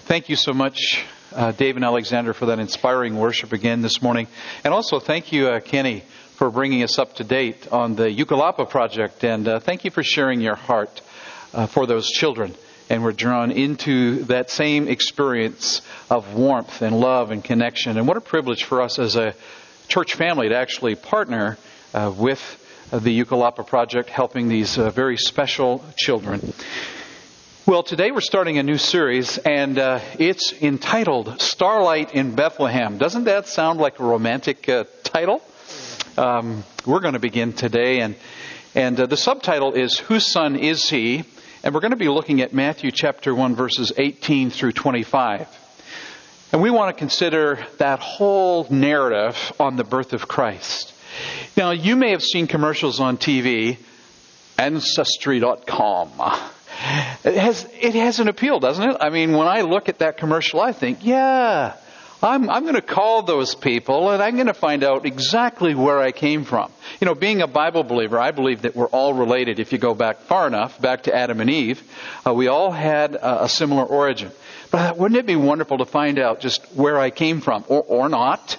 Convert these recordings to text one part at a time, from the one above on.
Thank you so much, Dave and Alexander, for that inspiring worship again this morning. And also thank you, Kenny, for bringing us up to date on the Yucalapa project. And thank you for sharing your heart for those children. And we're drawn into that same experience of warmth and love and connection. And what a privilege for us as a church family to actually partner with the Yucalapa project, helping these very special children. Well, today we're starting a new series, and it's entitled Starlight in Bethlehem. Doesn't that sound like a romantic title? We're going to begin today, and the subtitle is Whose Son Is He? And we're going to be looking at Matthew chapter 1, verses 18 through 25. And we want to consider that whole narrative on the birth of Christ. Now, you may have seen commercials on TV, Ancestry.com. It has an appeal, doesn't it? I mean, when I look at that commercial, I think, yeah, I'm going to call those people and I'm going to find out exactly where I came from. You know, being a Bible believer, I believe that we're all related. If you go back far enough, back to Adam and Eve, we all had a similar origin. But wouldn't it be wonderful to find out just where I came from, or not?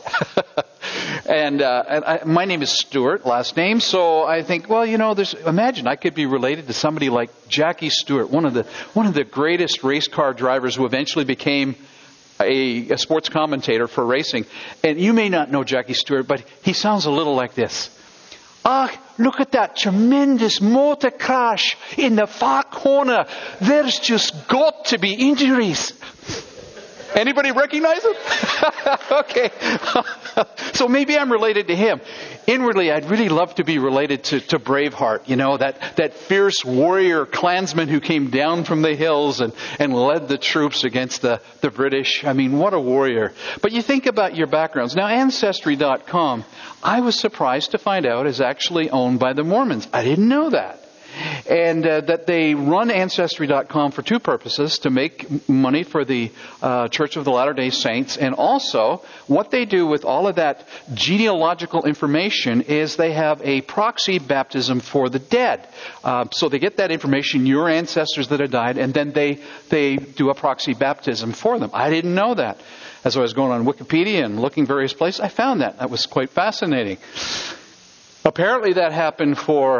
And my name is Stewart, last name. So I think, well, you know, imagine I could be related to somebody like Jackie Stewart, one of the greatest race car drivers who eventually became a sports commentator for racing. And you may not know Jackie Stewart, but he sounds a little like this. Look at that tremendous motor crash in the far corner. There's just got to be injuries. Anybody recognize him? Okay. So maybe I'm related to him. Inwardly, I'd really love to be related to Braveheart, you know, that fierce warrior Klansman who came down from the hills and led the troops against the British. I mean, what a warrior. But you think about your backgrounds. Now, Ancestry.com, I was surprised to find out, is actually owned by the Mormons. I didn't know that. And that they run Ancestry.com for two purposes: to make money for the Church of the Latter-day Saints, and also what they do with all of that genealogical information is they have a proxy baptism for the dead. So they get that information, your ancestors that have died, and then they do a proxy baptism for them. I didn't know that. As I was going on Wikipedia and looking various places, I found that. That was quite fascinating. Apparently that happened for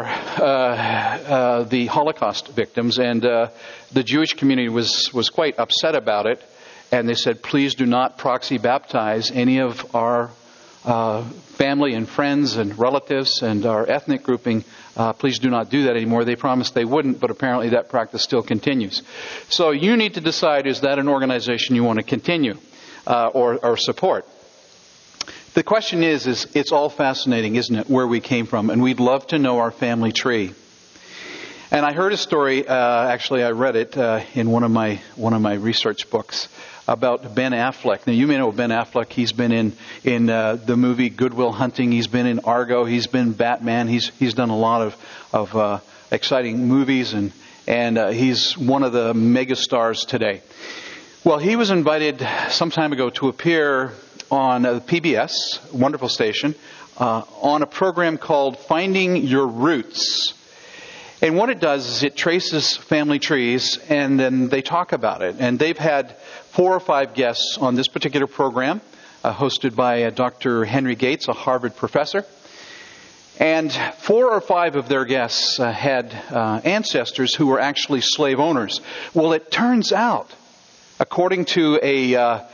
the Holocaust victims, and the Jewish community was quite upset about it, and they said, please do not proxy baptize any of our family and friends and relatives and our ethnic grouping. Please do not do that anymore. They promised they wouldn't, but apparently that practice still continues. So you need to decide, is that an organization you want to continue or support? The question is it's all fascinating, isn't it, where we came from? And we'd love to know our family tree. And I heard a story, actually I read it in one of my research books about Ben Affleck. Now you may know Ben Affleck. He's been in the movie Good Will Hunting. He's been in Argo. He's been Batman. He's done a lot of exciting movies, and he's one of the megastars today. Well, he was invited some time ago to appear on PBS, wonderful station, on a program called Finding Your Roots. And what it does is it traces family trees, and then they talk about it. And they've had 4 or 5 guests on this particular program, hosted by Dr. Henry Gates, a Harvard professor. And 4 or 5 of their guests had ancestors who were actually slave owners. Well, it turns out, according to a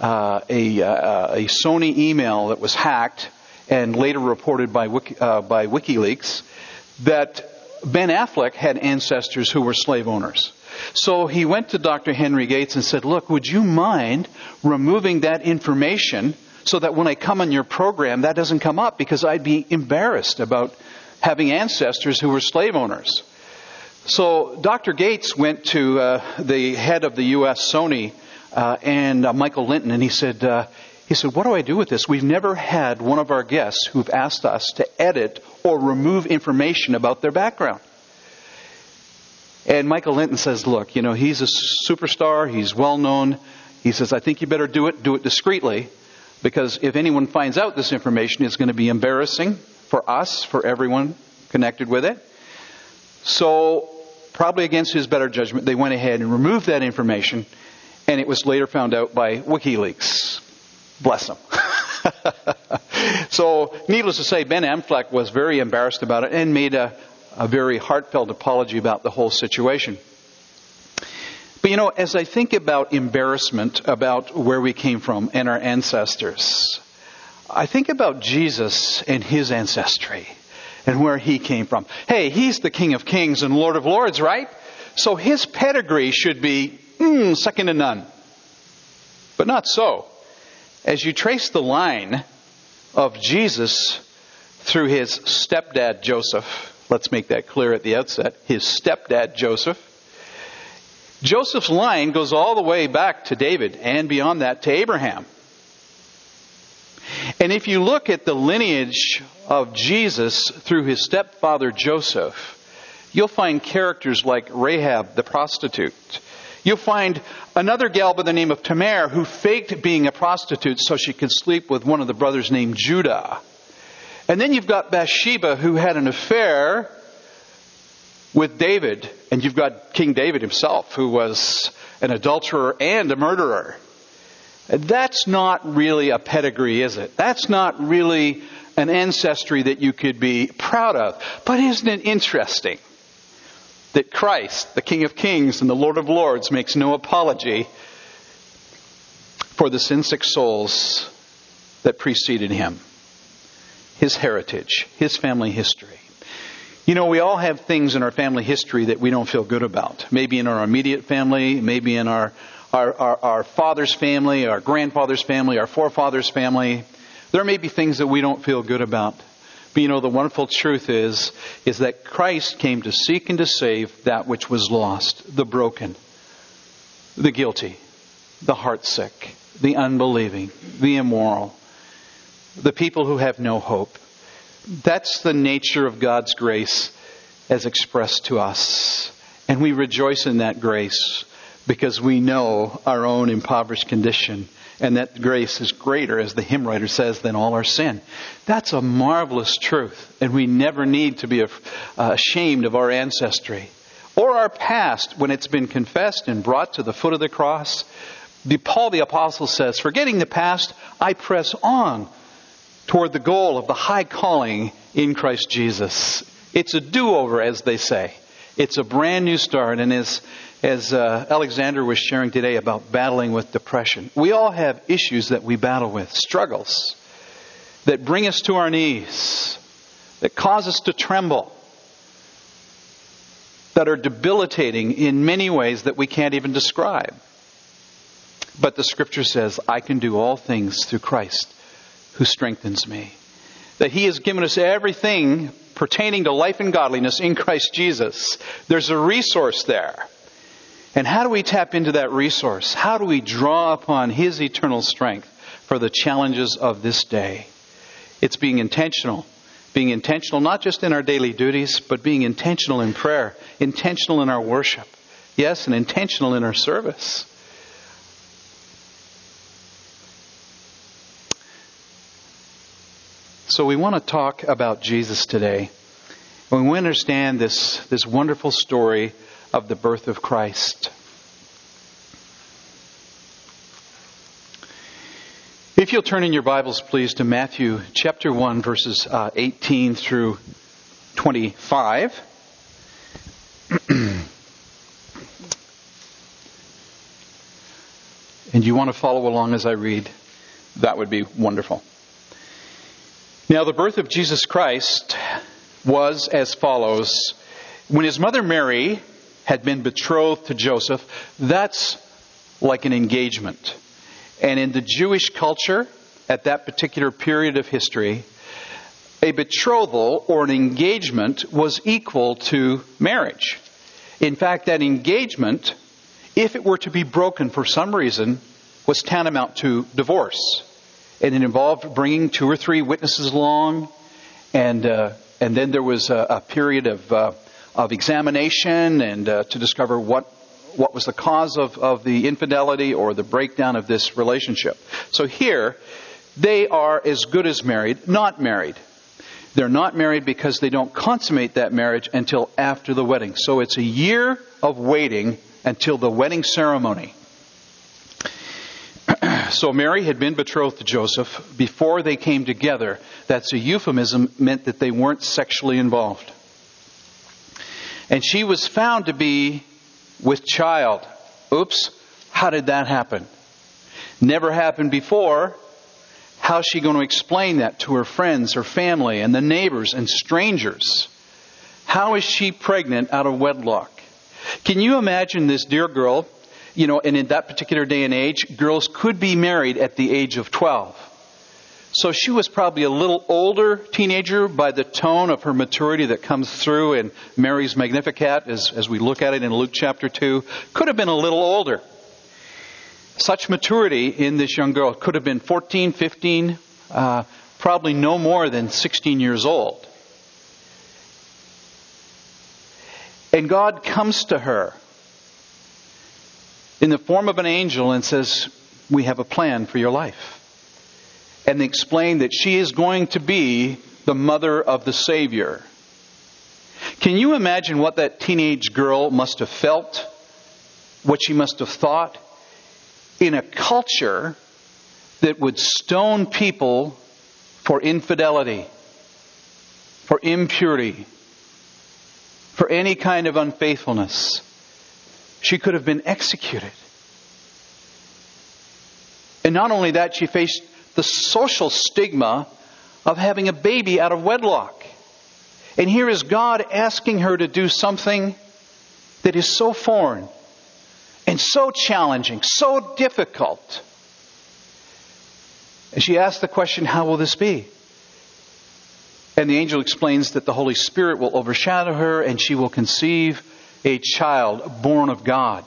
Sony email that was hacked and later reported by WikiLeaks, that Ben Affleck had ancestors who were slave owners. So he went to Dr. Henry Gates and said, look, would you mind removing that information so that when I come on your program, that doesn't come up, because I'd be embarrassed about having ancestors who were slave owners. So Dr. Gates went to the head of the U.S. Sony and Michael Linton, and he said, what do I do with this? We've never had one of our guests who've asked us to edit or remove information about their background. And Michael Linton says, look, you know, he's a superstar. He's well known. He says, I think you better do it discreetly, because if anyone finds out this information, it's going to be embarrassing for us, for everyone connected with it. So probably against his better judgment, they went ahead and removed that information. And it was later found out by WikiLeaks. Bless them. So, needless to say, Ben Affleck was very embarrassed about it and made a very heartfelt apology about the whole situation. But as I think about embarrassment, about where we came from and our ancestors, I think about Jesus and his ancestry and where he came from. Hey, he's the King of Kings and Lord of Lords, right? So his pedigree should be second to none. But not so. As you trace the line of Jesus through his stepdad Joseph, let's make that clear at the outset, his stepdad Joseph, Joseph's line goes all the way back to David and beyond that to Abraham. And if you look at the lineage of Jesus through his stepfather Joseph, you'll find characters like Rahab the prostitute. You'll find another gal by the name of Tamar who faked being a prostitute so she could sleep with one of the brothers named Judah. And then you've got Bathsheba who had an affair with David. And you've got King David himself who was an adulterer and a murderer. That's not really a pedigree, is it? That's not really an ancestry that you could be proud of. But isn't it interesting that Christ, the King of Kings and the Lord of Lords, makes no apology for the sin-sick souls that preceded him? His heritage, his family history. We all have things in our family history that we don't feel good about. Maybe in our immediate family, maybe in our father's family, our grandfather's family, our forefathers' family. There may be things that we don't feel good about. But the wonderful truth is that Christ came to seek and to save that which was lost, the broken, the guilty, the heartsick, the unbelieving, the immoral, the people who have no hope. That's the nature of God's grace as expressed to us. And we rejoice in that grace because we know our own impoverished condition. And that grace is greater, as the hymn writer says, than all our sin. That's a marvelous truth. And we never need to be ashamed of our ancestry or our past when it's been confessed and brought to the foot of the cross. Paul the Apostle says, forgetting the past, I press on toward the goal of the high calling in Christ Jesus. It's a do-over, as they say. It's a brand new start. And as Alexander was sharing today about battling with depression, we all have issues that we battle with, struggles that bring us to our knees, that cause us to tremble, that are debilitating in many ways that we can't even describe. But the Scripture says, I can do all things through Christ who strengthens me. That He has given us everything pertaining to life and godliness in Christ Jesus. There's a resource there. And how do we tap into that resource? How do we draw upon His eternal strength for the challenges of this day? It's being intentional. Being intentional not just in our daily duties, but being intentional in prayer, intentional in our worship. Yes, and intentional in our service. So we want to talk about Jesus today. And we understand this wonderful story of the birth of Christ. If you'll turn in your Bibles, please, to Matthew chapter 1, verses 18 through 25. And you want to follow along as I read, that would be wonderful. Now, the birth of Jesus Christ was as follows. When his mother Mary had been betrothed to Joseph, that's like an engagement. And in the Jewish culture, at that particular period of history, a betrothal or an engagement was equal to marriage. In fact, that engagement, if it were to be broken for some reason, was tantamount to divorce. And it involved bringing 2 or 3 witnesses along, and then there was a period of examination and to discover what was the cause of the infidelity or the breakdown of this relationship. So here, they are as good as married, not married. They're not married because they don't consummate that marriage until after the wedding. So it's a year of waiting until the wedding ceremony. So Mary had been betrothed to Joseph before they came together. That's a euphemism, meant that they weren't sexually involved. And she was found to be with child. Oops, how did that happen? Never happened before. How's she going to explain that to her friends, her family, and the neighbors and strangers? How is she pregnant out of wedlock? Can you imagine this dear girl? And in that particular day and age, girls could be married at the age of 12. So she was probably a little older teenager by the tone of her maturity that comes through in Mary's Magnificat as we look at it in Luke chapter 2. Could have been a little older. Such maturity in this young girl could have been 14, 15, probably no more than 16 years old. And God comes to her in the form of an angel and says, we have a plan for your life. And they explain that she is going to be the mother of the Savior. Can you imagine what that teenage girl must have felt? What she must have thought? In a culture that would stone people for infidelity, for impurity, for any kind of unfaithfulness. She could have been executed. And not only that, she faced the social stigma of having a baby out of wedlock. And here is God asking her to do something that is so foreign and so challenging, so difficult. And she asks the question, how will this be? And the angel explains that the Holy Spirit will overshadow her and she will conceive a child born of God.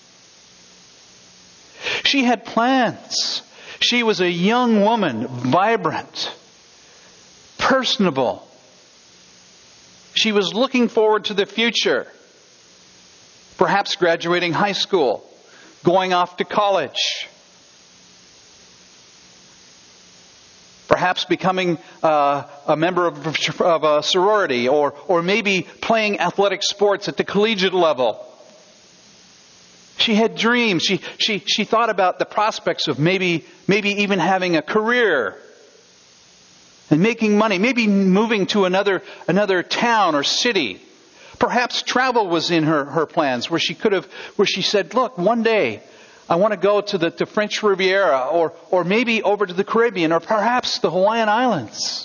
She had plans. She was a young woman, vibrant, personable. She was looking forward to the future. Perhaps graduating high school, going off to college. Perhaps becoming a member of a sorority, or maybe playing athletic sports at the collegiate level. She had dreams. She thought about the prospects of maybe even having a career and making money, maybe moving to another town or city. Perhaps travel was in her plans, where she said, "Look, one day I want to go to the French Riviera, or maybe over to the Caribbean, or perhaps the Hawaiian Islands."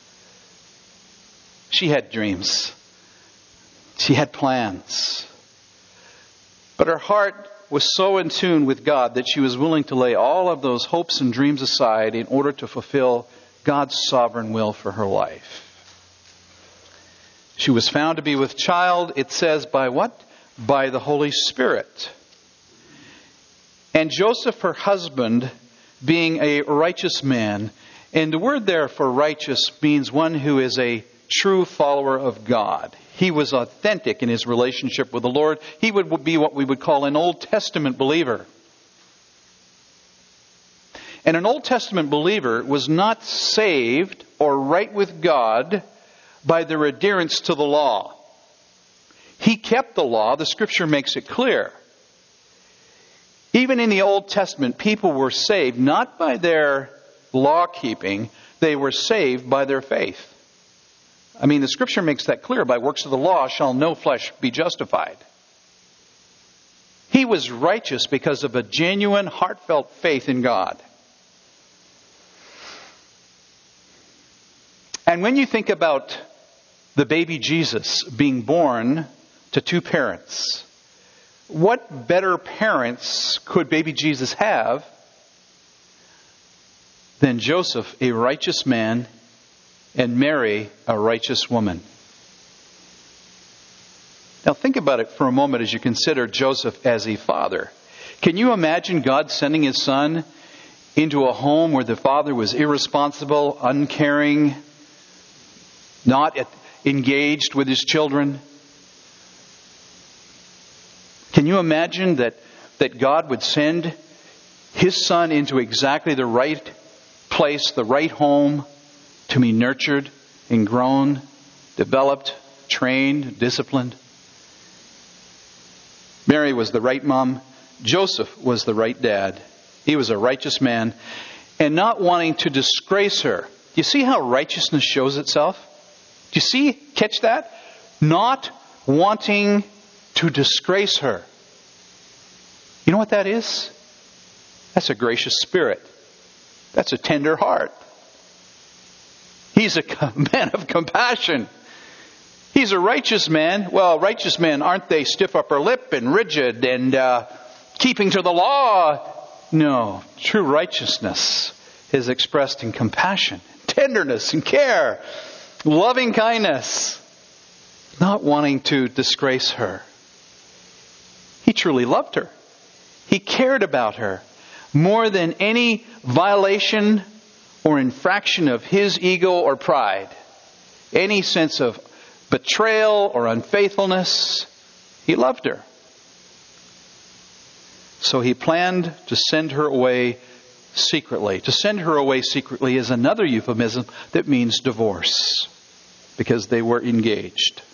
She had dreams. She had plans. But her heart was so in tune with God that she was willing to lay all of those hopes and dreams aside in order to fulfill God's sovereign will for her life. She was found to be with child, it says, by what? By the Holy Spirit. And Joseph, her husband, being a righteous man, and the word there for righteous means one who is a true follower of God. He was authentic in his relationship with the Lord. He would be what we would call an Old Testament believer. And an Old Testament believer was not saved or right with God by their adherence to the law. He kept the law. The Scripture makes it clear. Even in the Old Testament, people were saved not by their law keeping. They were saved by their faith. I mean, the Scripture makes that clear. By works of the law shall no flesh be justified. He was righteous because of a genuine, heartfelt faith in God. And when you think about the baby Jesus being born to two parents, what better parents could baby Jesus have than Joseph, a righteous man, and Mary, a righteous woman? Now think about it for a moment as you consider Joseph as a father. Can you imagine God sending his son into a home where the father was irresponsible, uncaring, not engaged with his children? Can you imagine that God would send his son into exactly the right place, the right home, to be nurtured and grown, developed, trained, disciplined? Mary was the right mom. Joseph was the right dad. He was a righteous man, and not wanting to disgrace her. Do you see how righteousness shows itself? Do you catch that? Not wanting to disgrace her. You know what that is? That's a gracious spirit. That's a tender heart. He's a man of compassion. He's a righteous man. Well, righteous men, aren't they stiff upper lip and rigid and keeping to the law? No. True righteousness is expressed in compassion, tenderness and care, loving kindness, not wanting to disgrace her. He truly loved her. He cared about her more than any violation or infraction of his ego or pride. Any sense of betrayal or unfaithfulness. He loved her. So he planned to send her away secretly. To send her away secretly is another euphemism that means divorce, because they were engaged.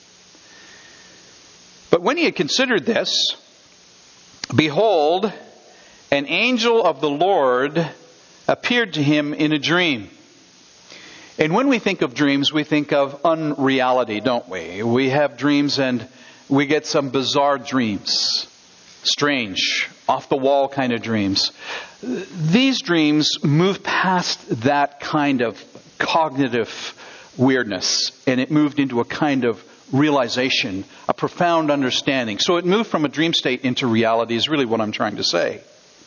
But when he had considered this, behold, an angel of the Lord appeared to him in a dream. And when we think of dreams, we think of unreality, don't we? We have dreams and we get some bizarre dreams. Strange, off-the-wall kind of dreams. These dreams move past that kind of cognitive weirdness, and it moved into a kind of realization, a profound understanding. So it moved from a dream state into reality is really what I'm trying to say.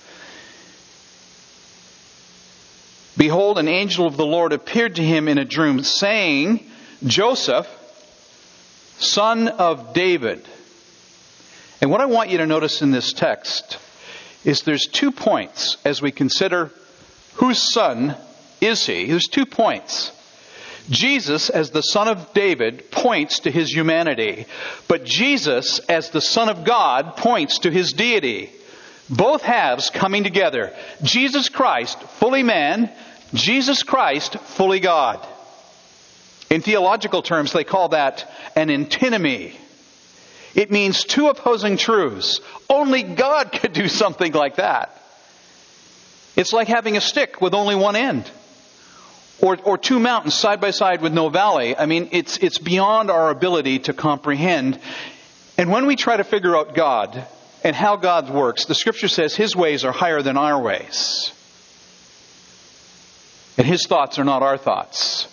Behold, an angel of the Lord appeared to him in a dream, saying, Joseph, son of David. And what I want you to notice in this text is there's 2 points as we consider whose son is he. There's 2 points. Jesus, as the Son of David, points to his humanity. But Jesus, as the Son of God, points to his deity. Both halves coming together. Jesus Christ, fully man. Jesus Christ, fully God. In theological terms, they call that an antinomy. It means 2 opposing truths. Only God could do something like that. It's like having a stick with only one end. Or 2 mountains side by side with no valley. I mean, it's beyond our ability to comprehend. And when we try to figure out God and how God works, the Scripture says His ways are higher than our ways. And His thoughts are not our thoughts.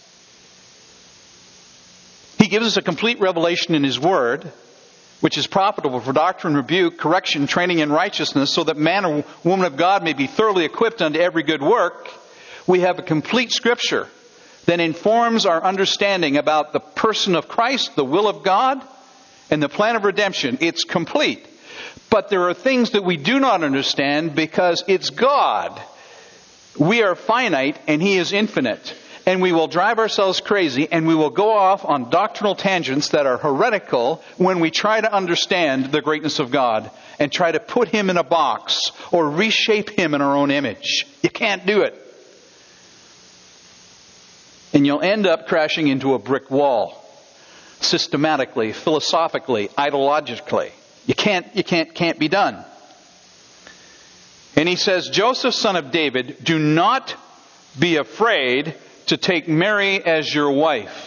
He gives us a complete revelation in His Word, which is profitable for doctrine, rebuke, correction, training in righteousness, so that man or woman of God may be thoroughly equipped unto every good work. We have a complete Scripture that informs our understanding about the person of Christ, the will of God, and the plan of redemption. It's complete. But there are things that we do not understand because it's God. We are finite and He is infinite. And we will drive ourselves crazy and we will go off on doctrinal tangents that are heretical when we try to understand the greatness of God and try to put Him in a box or reshape Him in our own image. You can't do it. And you'll end up crashing into a brick wall. Systematically, philosophically, ideologically. You can't be done. And he says, Joseph, son of David, do not be afraid to take Mary as your wife.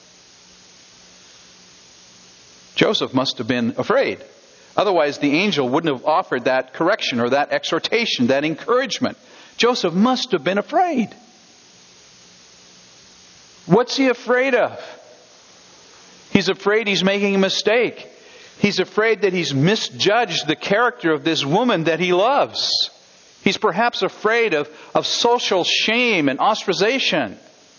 Joseph must have been afraid. Otherwise, the angel wouldn't have offered that correction or that exhortation, that encouragement. Joseph must have been afraid. What's he afraid of? He's afraid he's making a mistake. He's afraid that he's misjudged the character of this woman that he loves. He's perhaps afraid of social shame and ostracization.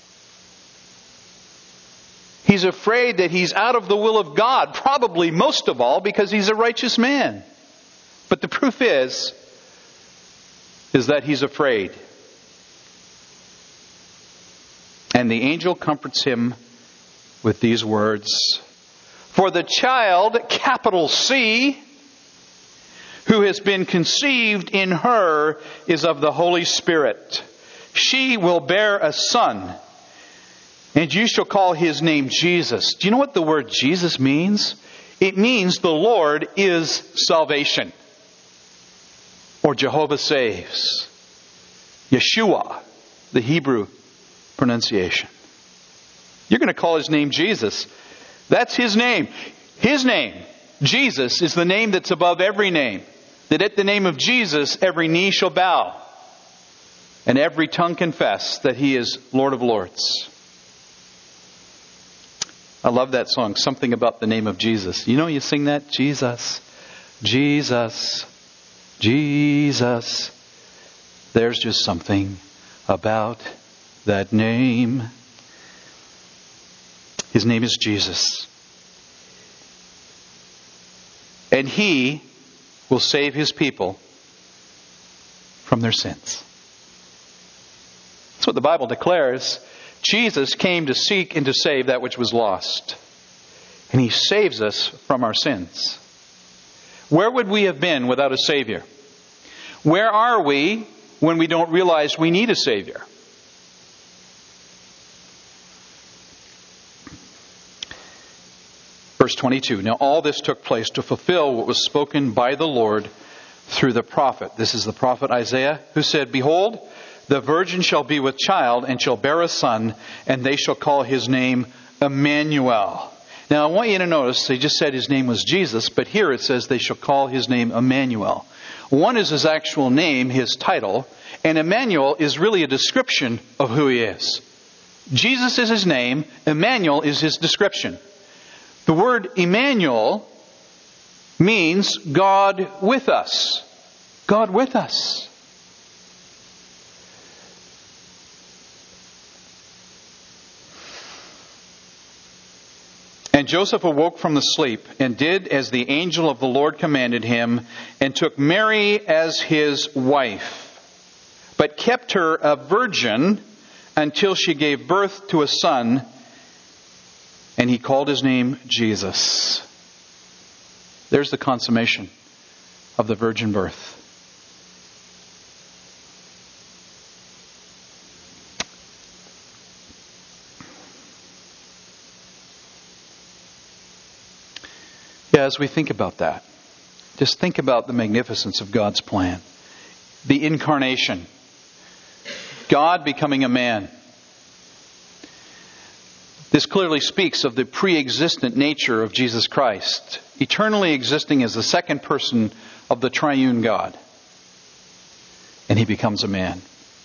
He's afraid that he's out of the will of God, probably most of all because he's a righteous man. But the proof is that he's afraid. And the angel comforts him with these words. For the child, capital C, who has been conceived in her is of the Holy Spirit. She will bear a son, and you shall call his name Jesus. Do you know what the word Jesus means? It means the Lord is salvation, or Jehovah saves. Yeshua, the Hebrew pronunciation. You're going to call his name Jesus. That's his name. His name, Jesus, is the name that's above every name. That at the name of Jesus, every knee shall bow and every tongue confess that he is Lord of Lords. I love that song, Something About the Name of Jesus. You know, you sing that, Jesus, Jesus, Jesus. There's just something about that name. His name is Jesus. And he will save his people from their sins. That's what the Bible declares. Jesus came to seek and to save that which was lost. And he saves us from our sins. Where would we have been without a Savior? Where are we when we don't realize we need a Savior? Verse 22, now all this took place to fulfill what was spoken by the Lord through the prophet. This is the prophet Isaiah, who said, behold, the virgin shall be with child and shall bear a son, and they shall call his name Emmanuel. Now I want you to notice, they just said his name was Jesus, but here it says they shall call his name Emmanuel. One is his actual name, his title, and Emmanuel is really a description of who he is. Jesus is his name, Emmanuel is his description. The word Emmanuel means God with us. God with us. And Joseph awoke from the sleep and did as the angel of the Lord commanded him and took Mary as his wife, but kept her a virgin until she gave birth to a son, and he called his name Jesus. There's the consummation of the virgin birth. Yeah, as we think about that, just think about the magnificence of God's plan. The incarnation. God becoming a man. This clearly speaks of the pre-existent nature of Jesus Christ, eternally existing as the second person of the triune God. And he becomes a man.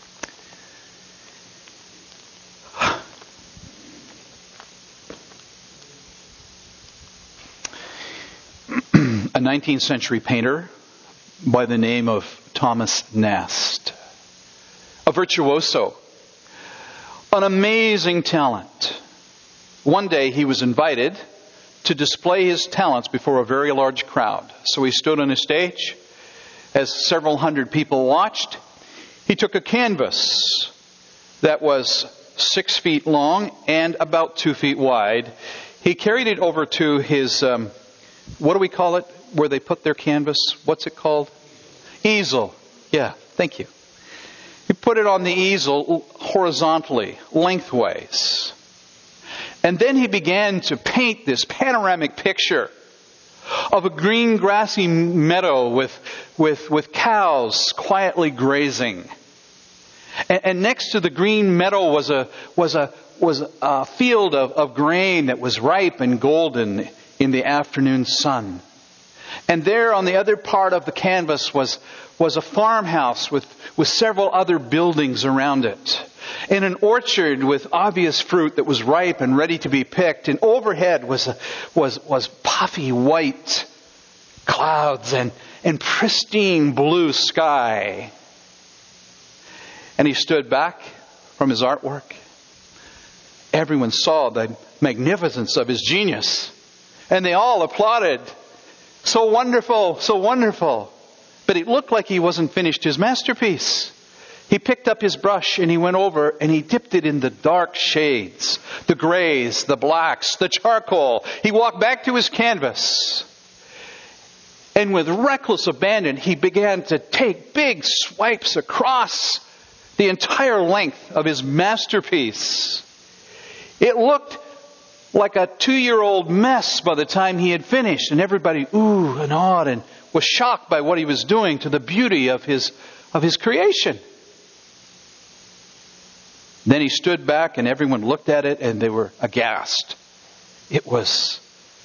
A 19th century painter by the name of Thomas Nast. A virtuoso. An amazing talent. One day he was invited to display his talents before a very large crowd. So he stood on a stage. As several hundred people watched, he took a canvas that was 6 feet long and about 2 feet wide. He carried it over to his, what do we call it, where they put their canvas? What's it called? Easel. Yeah, thank you. He put it on the easel horizontally, lengthways. And then he began to paint this panoramic picture of a green grassy meadow with cows quietly grazing. And next to the green meadow was a field of grain that was ripe and golden in the afternoon sun. And there on the other part of the canvas was a farmhouse with several other buildings around it. In an orchard with obvious fruit that was ripe and ready to be picked. And overhead was puffy white clouds and pristine blue sky. And he stood back from his artwork. Everyone saw the magnificence of his genius. And they all applauded. So wonderful, so wonderful. But it looked like he wasn't finished his masterpiece. He picked up his brush and he went over and he dipped it in the dark shades, the grays, the blacks, the charcoal. He walked back to his canvas. And with reckless abandon, he began to take big swipes across the entire length of his masterpiece. It looked like a 2-year-old mess by the time he had finished. And everybody oohed and awed and was shocked by what he was doing to the beauty of his creation. Then he stood back and everyone looked at it and they were aghast. It was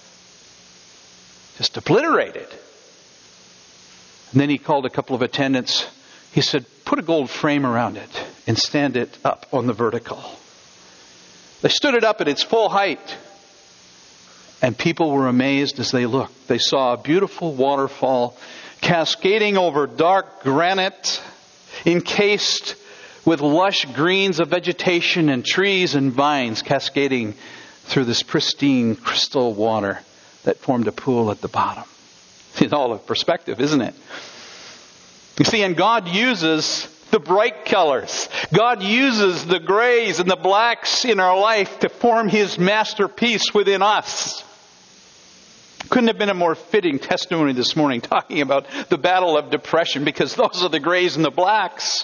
just obliterated. And then he called a couple of attendants. He said, put a gold frame around it and stand it up on the vertical. They stood it up at its full height. And people were amazed as they looked. They saw a beautiful waterfall cascading over dark granite, encased with lush greens of vegetation and trees and vines cascading through this pristine crystal water that formed a pool at the bottom. It's all of perspective, isn't it? You see, and God uses the bright colors. God uses the grays and the blacks in our life to form His masterpiece within us. Couldn't have been a more fitting testimony this morning talking about the battle of depression, because those are the grays and the blacks.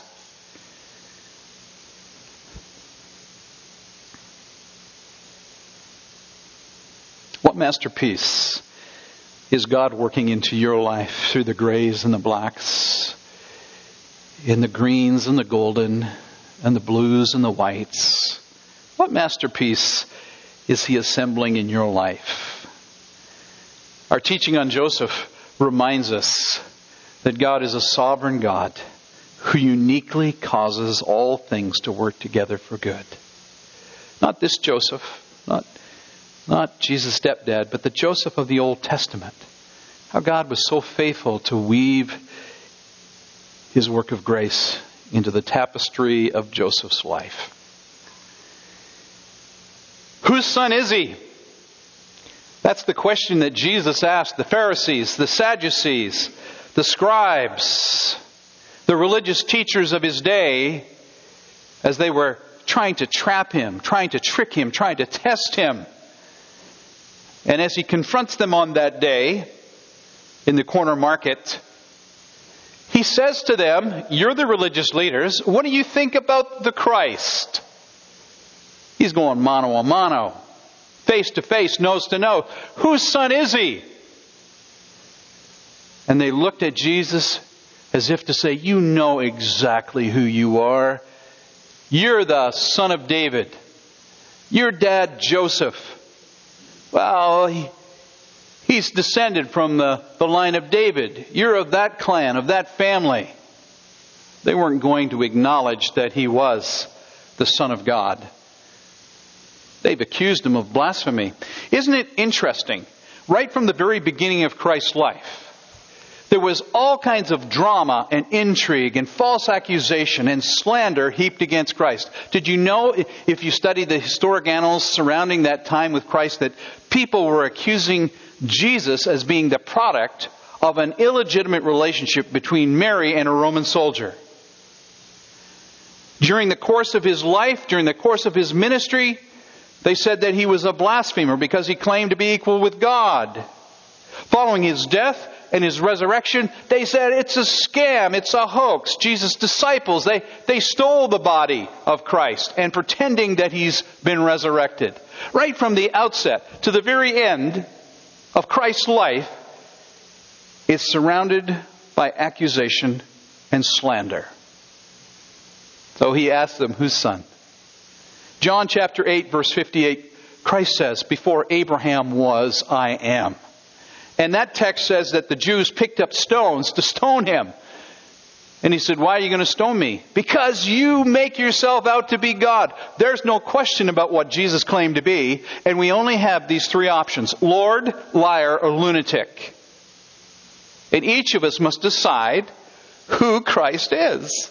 What masterpiece is God working into your life through the grays and the blacks, in the greens and the golden, and the blues and the whites? What masterpiece is He assembling in your life? Our teaching on Joseph reminds us that God is a sovereign God who uniquely causes all things to work together for good. Not this Joseph, not Jesus' stepdad, but the Joseph of the Old Testament. How God was so faithful to weave His work of grace into the tapestry of Joseph's life. Whose son is he? That's the question that Jesus asked the Pharisees, the Sadducees, the scribes, the religious teachers of His day, as they were trying to trap Him, trying to trick Him, trying to test Him. And as He confronts them on that day in the corner market, He says to them, you're the religious leaders, what do you think about the Christ? He's going mano a mano, face to face, nose to nose. Whose son is He? And they looked at Jesus as if to say, you know exactly who you are. You're the son of David. Your dad, Joseph. Well, he's descended from the line of David. You're of that clan, of that family. They weren't going to acknowledge that He was the Son of God. They've accused Him of blasphemy. Isn't it interesting? Right from the very beginning of Christ's life, there was all kinds of drama and intrigue and false accusation and slander heaped against Christ. Did you know, if you study the historic annals surrounding that time with Christ, that people were accusing Jesus as being the product of an illegitimate relationship between Mary and a Roman soldier? During the course of His life, during the course of His ministry, they said that He was a blasphemer because He claimed to be equal with God. Following His death and His resurrection, they said it's a scam, it's a hoax. Jesus' disciples, they stole the body of Christ and pretending that He's been resurrected. Right from the outset to the very end of Christ's life, it's surrounded by accusation and slander. So He asked them, whose son? John chapter 8, verse 58, Christ says, before Abraham was, I am. And that text says that the Jews picked up stones to stone Him. And He said, why are you going to stone me? Because you make yourself out to be God. There's no question about what Jesus claimed to be. And we only have these three options: Lord, liar, or lunatic. And each of us must decide who Christ is.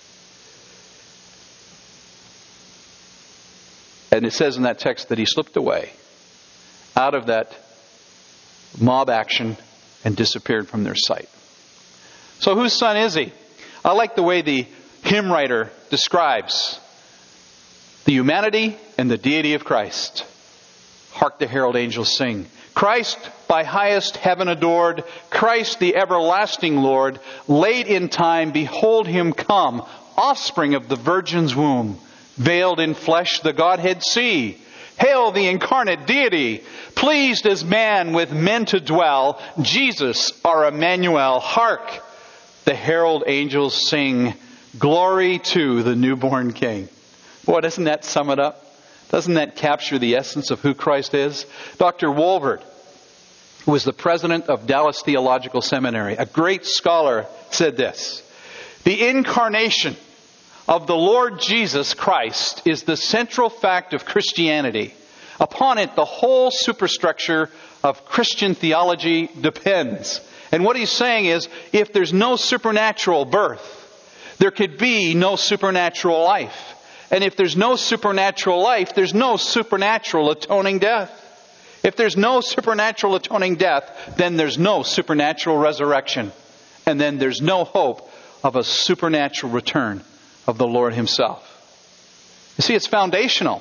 And it says in that text that He slipped away out of that mob action and disappeared from their sight. So whose son is He? I like the way the hymn writer describes the humanity and the deity of Christ. Hark the herald angels sing. Christ by highest heaven adored, Christ the everlasting Lord, late in time behold Him come, offspring of the Virgin's womb. Veiled in flesh the Godhead see. Hail the incarnate deity, pleased as man with men to dwell. Jesus our Emmanuel, hark! The herald angels sing, glory to the newborn King. Boy, doesn't that sum it up? Doesn't that capture the essence of who Christ is? Dr. Wolvert, who was the president of Dallas Theological Seminary, a great scholar, said this: "The incarnation of the Lord Jesus Christ is the central fact of Christianity. Upon it, the whole superstructure of Christian theology depends." And what he's saying is, if there's no supernatural birth, there could be no supernatural life. And if there's no supernatural life, there's no supernatural atoning death. If there's no supernatural atoning death, then there's no supernatural resurrection. And then there's no hope of a supernatural return of the Lord Himself. You see, it's foundational.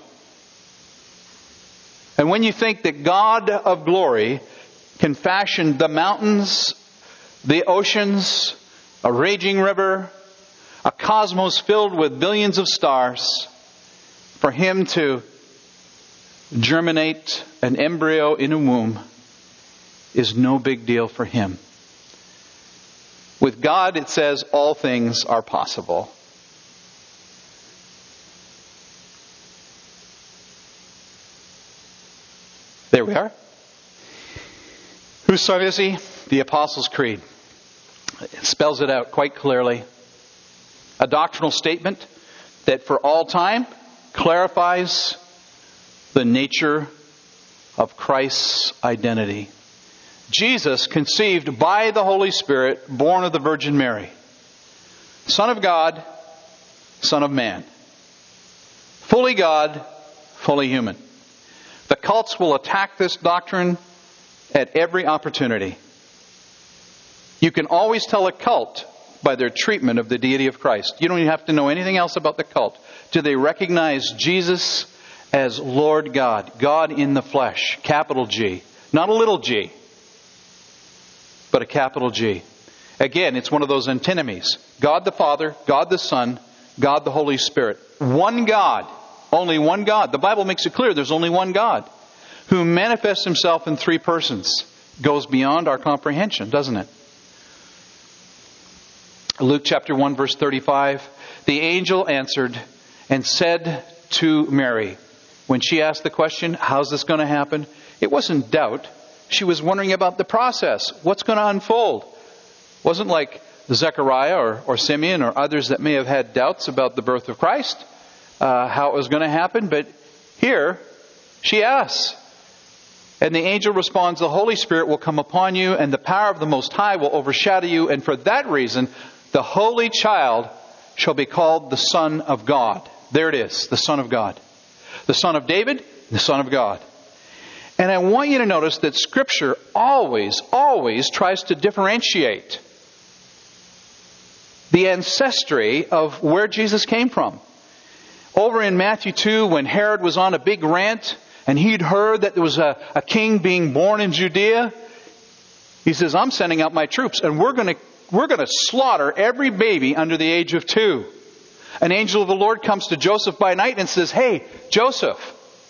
And when you think that God of glory can fashion the mountains, the oceans, a raging river, a cosmos filled with billions of stars, for Him to germinate an embryo in a womb is no big deal for Him. With God, it says, all things are possible. There we are. Whose son is He? The Apostles' Creed. It spells it out quite clearly. A doctrinal statement that for all time clarifies the nature of Christ's identity. Jesus, conceived by the Holy Spirit, born of the Virgin Mary. Son of God, Son of man. Fully God, fully human. The cults will attack this doctrine at every opportunity. You can always tell a cult by their treatment of the deity of Christ. You don't even have to know anything else about the cult. Do they recognize Jesus as Lord God? God in the flesh. Capital G. Not a little g, but a capital G. Again, it's one of those antinomies. God the Father, God the Son, God the Holy Spirit. One God. Only one God. The Bible makes it clear there's only one God who manifests Himself in three persons. Goes beyond our comprehension, doesn't it? Luke chapter 1 verse 35. The angel answered and said to Mary, when she asked the question, how's this going to happen? It wasn't doubt. She was wondering about the process. What's going to unfold? It wasn't like Zechariah or Simeon or others that may have had doubts about the birth of Christ, how it was going to happen. But here, she asks. And the angel responds, the Holy Spirit will come upon you and the power of the Most High will overshadow you. And for that reason, the Holy Child shall be called the Son of God. There it is, the Son of God. The Son of David, the Son of God. And I want you to notice that Scripture always tries to differentiate the ancestry of where Jesus came from. Over in Matthew 2, when Herod was on a big rant and he'd heard that there was a king being born in Judea, he says, I'm sending out my troops and we're going to slaughter every baby under the age of 2. An angel of the Lord comes to Joseph by night and says, hey, Joseph,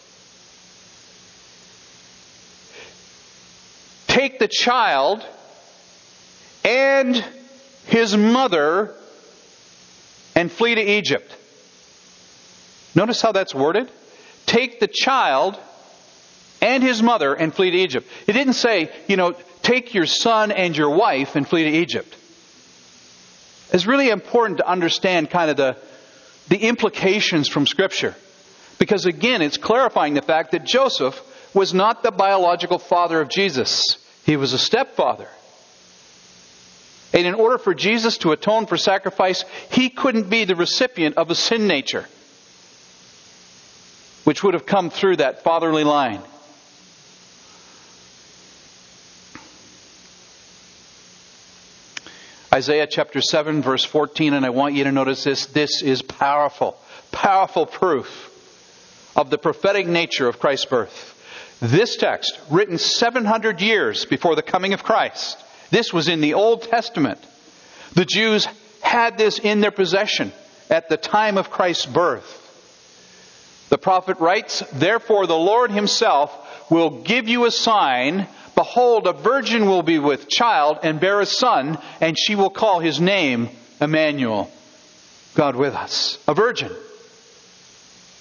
take the child and his mother and flee to Egypt. Notice how that's worded. Take the child and his mother and flee to Egypt. It didn't say, take your son and your wife and flee to Egypt. It's really important to understand kind of the implications from Scripture. Because again, it's clarifying the fact that Joseph was not the biological father of Jesus. He was a stepfather. And in order for Jesus to atone for sacrifice, He couldn't be the recipient of a sin nature, which would have come through that fatherly line. Isaiah chapter 7 verse 14, and I want you to notice this. This is powerful proof of the prophetic nature of Christ's birth. This text, written 700 years before the coming of Christ, this was in the Old Testament. The Jews had this in their possession at the time of Christ's birth. The prophet writes, therefore the Lord Himself will give you a sign. Behold, a virgin will be with child and bear a son, and she will call his name Emmanuel. God with us. A virgin.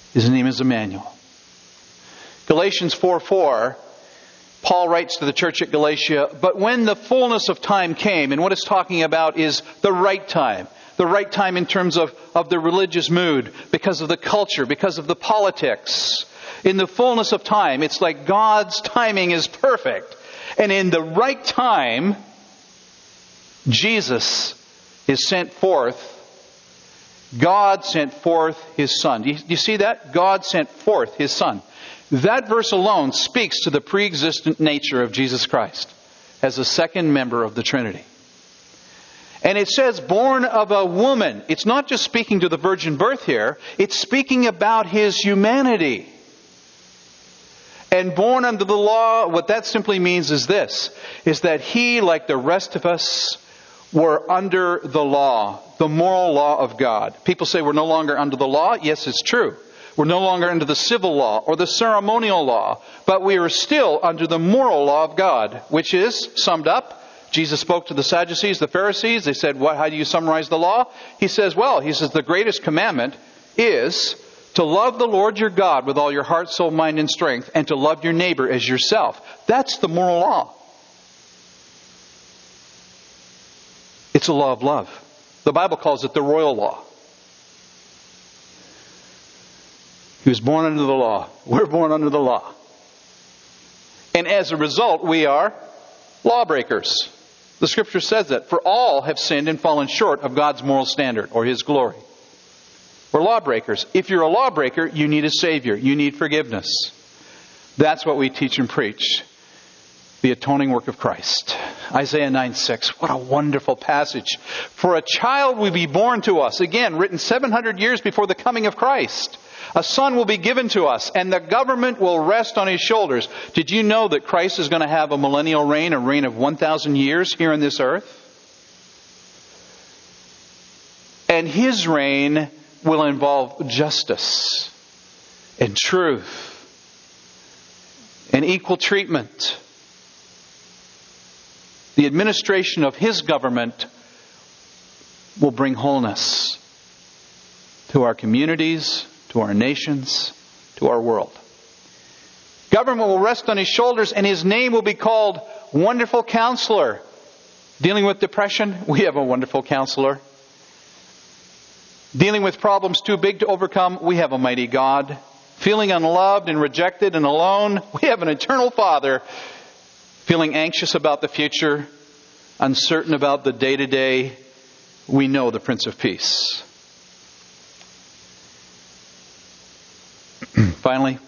His name is Emmanuel. Galatians 4:4, Paul writes to the church at Galatia, but when the fullness of time came, and what it's talking about is the right time. The right time in terms of the religious mood, because of the culture, because of the politics. In the fullness of time, it's like God's timing is perfect. And in the right time, Jesus is sent forth. God sent forth His Son. Do you see that? God sent forth His Son. That verse alone speaks to the pre-existent nature of Jesus Christ as a second member of the Trinity. And it says, born of a woman. It's not just speaking to the virgin birth here. It's speaking about His humanity. And born under the law, what that simply means is this, is that He, like the rest of us, were under the law, the moral law of God. People say we're no longer under the law. Yes, it's true. We're no longer under the civil law or the ceremonial law, but we are still under the moral law of God, which is summed up. Jesus spoke to the Sadducees, the Pharisees. They said, how do you summarize the law? He says, the greatest commandment is to love the Lord your God with all your heart, soul, mind, and strength, and to love your neighbor as yourself. That's the moral law. It's a law of love. The Bible calls it the royal law. He was born under the law. We're born under the law. And as a result, we are lawbreakers. The Scripture says that. For all have sinned and fallen short of God's moral standard or His glory. We're lawbreakers. If you're a lawbreaker, you need a Savior. You need forgiveness. That's what we teach and preach. The atoning work of Christ. Isaiah 9:6. What a wonderful passage. For a child will be born to us. Again, written 700 years before the coming of Christ. A son will be given to us, and the government will rest on His shoulders. Did you know that Christ is going to have a millennial reign, a reign of 1,000 years here on this earth? And His reign will involve justice and truth and equal treatment. The administration of His government will bring wholeness to our communities, to our nations, to our world. Government will rest on His shoulders, and His name will be called Wonderful Counselor. Dealing with depression, we have a wonderful counselor. Dealing with problems too big to overcome, we have a mighty God. Feeling unloved and rejected and alone, we have an eternal Father. Feeling anxious about the future, uncertain about the day-to-day, we know the Prince of Peace. Finally,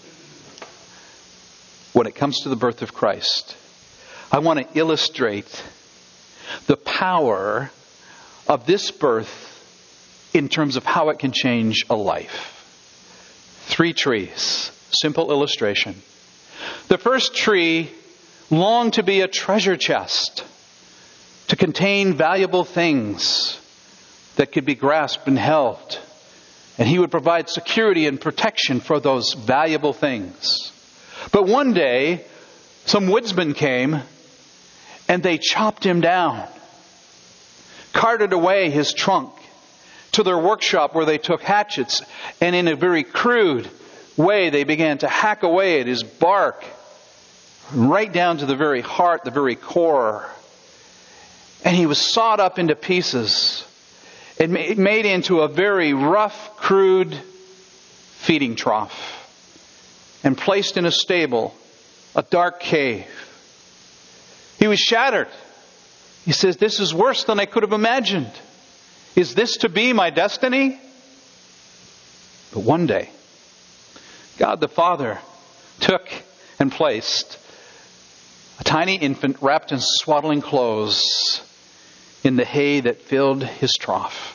when it comes to the birth of Christ, I want to illustrate the power of this birth in terms of how it can change a life. 3 trees. Simple illustration. The first tree longed to be a treasure chest, to contain valuable things that could be grasped and held. And He would provide security and protection for those valuable things. But one day, some woodsmen came and they chopped him down, carted away his trunk to their workshop where they took hatchets, and in a very crude way they began to hack away at his bark, right down to the very heart, the very core. And he was sawed up into pieces and made into a very rough, crude feeding trough and placed in a stable, a dark cave. He was shattered. He says, "This is worse than I could have imagined. Is this to be my destiny?" But one day, God the Father took and placed a tiny infant wrapped in swaddling clothes in the hay that filled his trough.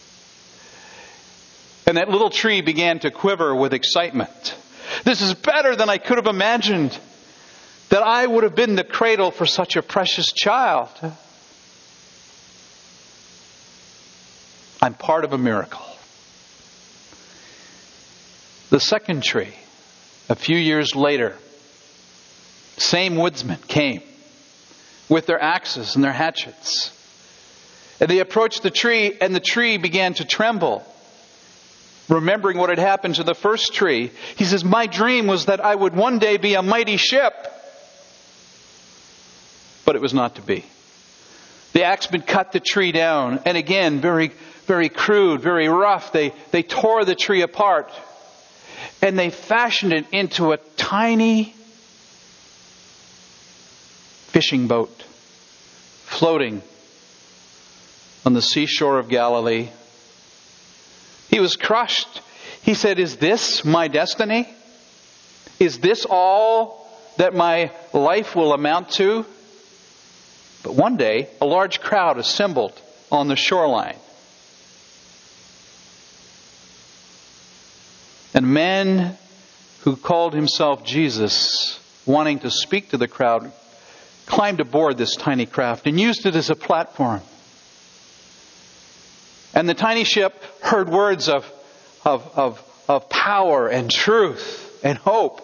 And that little tree began to quiver with excitement. This is better than I could have imagined, that I would have been the cradle for such a precious child. I'm part of a miracle. The second tree, a few years later, same woodsmen came with their axes and their hatchets. And they approached the tree, and the tree began to tremble. remembering what had happened to the first tree, he says, my dream was that I would one day be a mighty ship. But it was not to be. The axemen cut the tree down. And again, very, very crude, very rough. They tore the tree apart. And they fashioned it into a tiny fishing boat floating on the seashore of Galilee. He was crushed. He said, is this my destiny? Is this all that my life will amount to? But one day, a large crowd assembled on the shoreline. And a man who called himself Jesus, wanting to speak to the crowd, climbed aboard this tiny craft and used it as a platform. And the tiny ship heard words of power and truth and hope.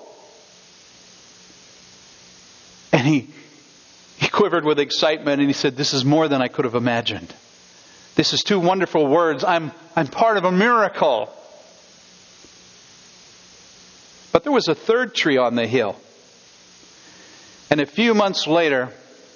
And he quivered with excitement and he said, this is more than I could have imagined. This is two wonderful words. I'm part of a miracle. But there was a third tree on the hill. And a few months later,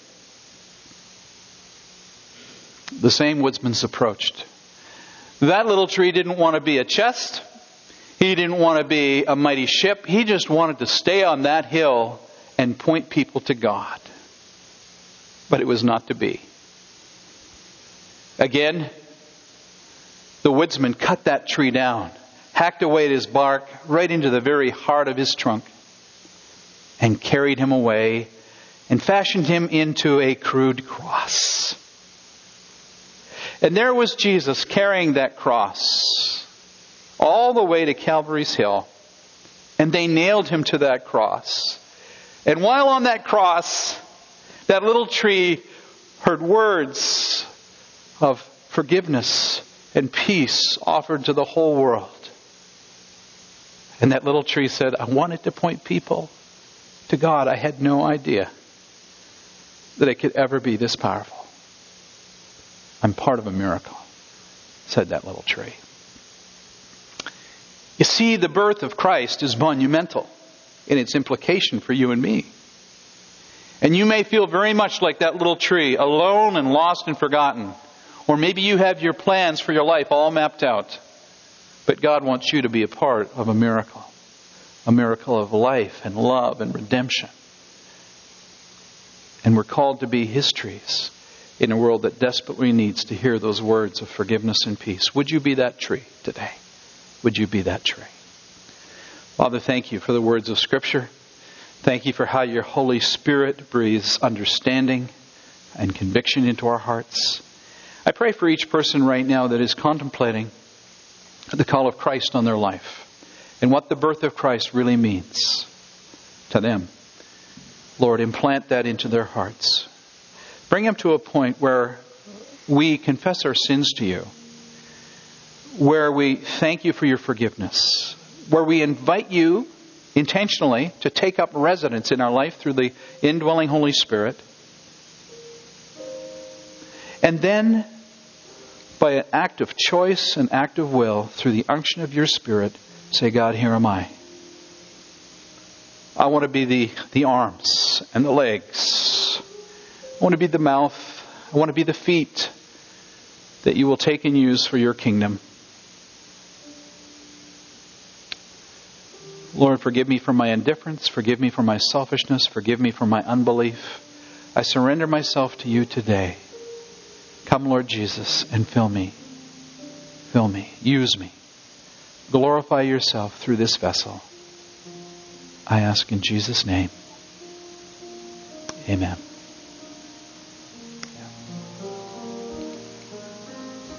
the same woodsmen approached. That little tree didn't want to be a chest. He didn't want to be a mighty ship. He just wanted to stay on that hill and point people to God. But it was not to be. Again, the woodsman cut that tree down, hacked away at his bark right into the very heart of his trunk, and carried him away and fashioned him into a crude cross. And there was Jesus carrying that cross all the way to Calvary's Hill. And they nailed him to that cross. And while on that cross, that little tree heard words of forgiveness and peace offered to the whole world. And that little tree said, I wanted to point people to God. I had no idea that it could ever be this powerful. I'm part of a miracle, said that little tree. You see, the birth of Christ is monumental in its implication for you and me. And you may feel very much like that little tree, alone and lost and forgotten. Or maybe you have your plans for your life all mapped out. But God wants you to be a part of a miracle of life and love and redemption. And we're called to be His trees in a world that desperately needs to hear those words of forgiveness and peace. Would you be that tree today? Would you be that tree? Father, thank you for the words of Scripture. Thank you for how your Holy Spirit breathes understanding and conviction into our hearts. I pray for each person right now that is contemplating the call of Christ on their life and what the birth of Christ really means to them. Lord, implant that into their hearts. Bring them to a point where we confess our sins to you, where we thank you for your forgiveness, where we invite you intentionally to take up residence in our life through the indwelling Holy Spirit. And then, by an act of choice, an act of will, through the unction of your Spirit, say, God, here am I. I want to be the arms and the legs. I want to be the mouth. I want to be the feet that you will take and use for your kingdom. Lord, forgive me for my indifference. Forgive me for my selfishness. Forgive me for my unbelief. I surrender myself to you today. Come, Lord Jesus, and fill me. Fill me. Use me. Glorify yourself through this vessel. I ask in Jesus' name. Amen.